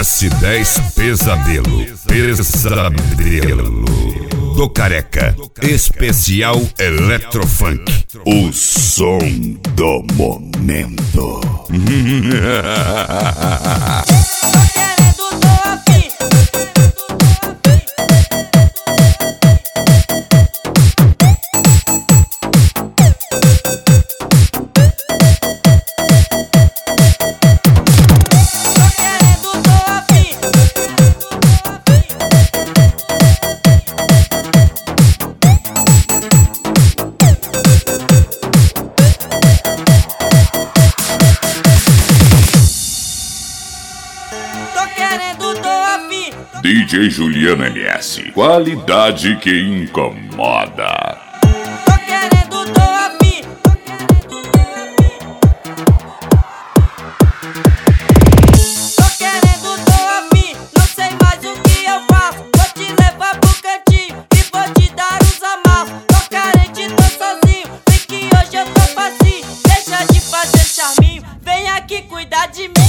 S10 Pesadelo. Pesadelo do Careca. Especial Eletrofunk. O som do momento. DJ Juliano MS, qualidade que incomoda. Tô querendo, tô afim. Tô querendo, tô afim. Não sei mais o que eu faço. Vou te levar pro cantinho e vou te dar uns amassos. Tô carente, tô sozinho, sei que hoje eu tô facinho. Deixa de fazer charminho, vem aqui cuidar de mim.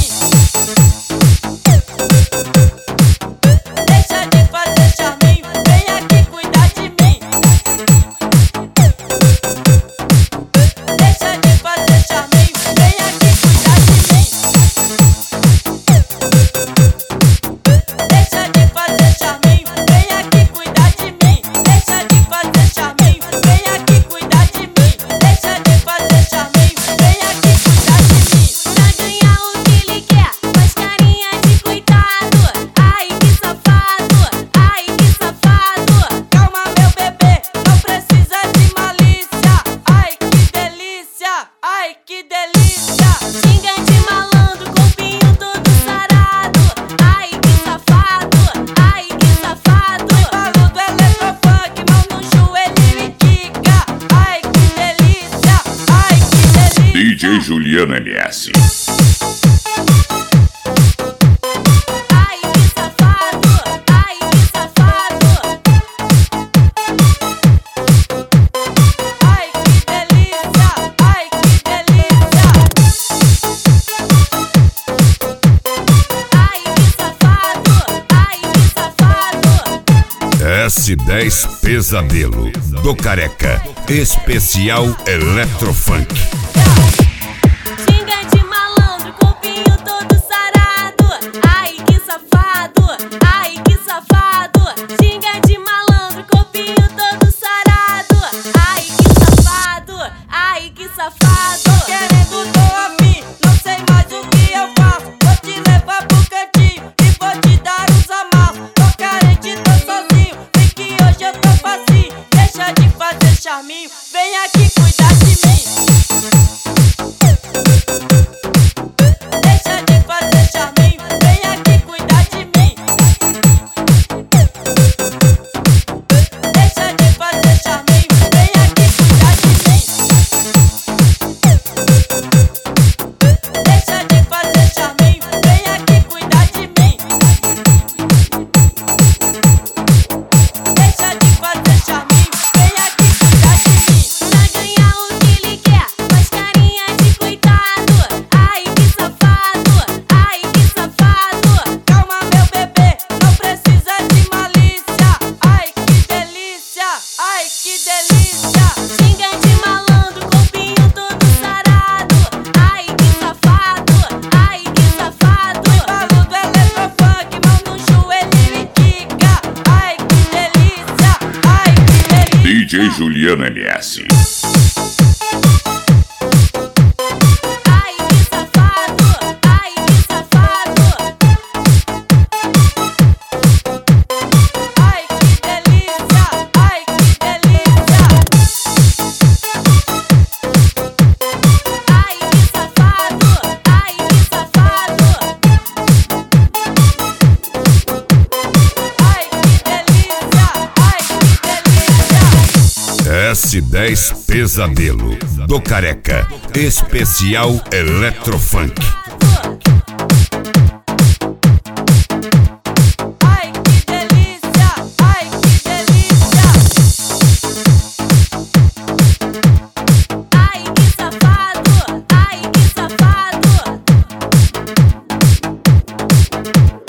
DJ Juliano MS. Ai que safado, ai que safado. Ai que delícia, ai que delícia. Ai que safado, ai que safado. S10 Pesadelo do Careca. Especial Eletrofunk. Xinga de malandro, corpinho todo sarado. Ai que safado, ai que safado. Xinga de malandro, corpinho todo sarado. Ai que safado, ai que safado. Tô querendo, tô afim, não sei mais o que eu faço. Vou te levar pro cantinho e vou te dar uns amassos. Tô carente, tô sozinho, sei que hoje eu tô facinho. Deixa de fazer charminho, vem aqui cuidar de mim. DJ Juliano MS. Ai que safado, ai que safado. Ai que delícia, ai que delícia. Ai que safado, ai que safado. Ai que delícia, ai que delícia. S10 Pesadelo do Careca. Especial Eletrofunk. Ai que delícia, ai que delícia. Ai que safado, ai que safado.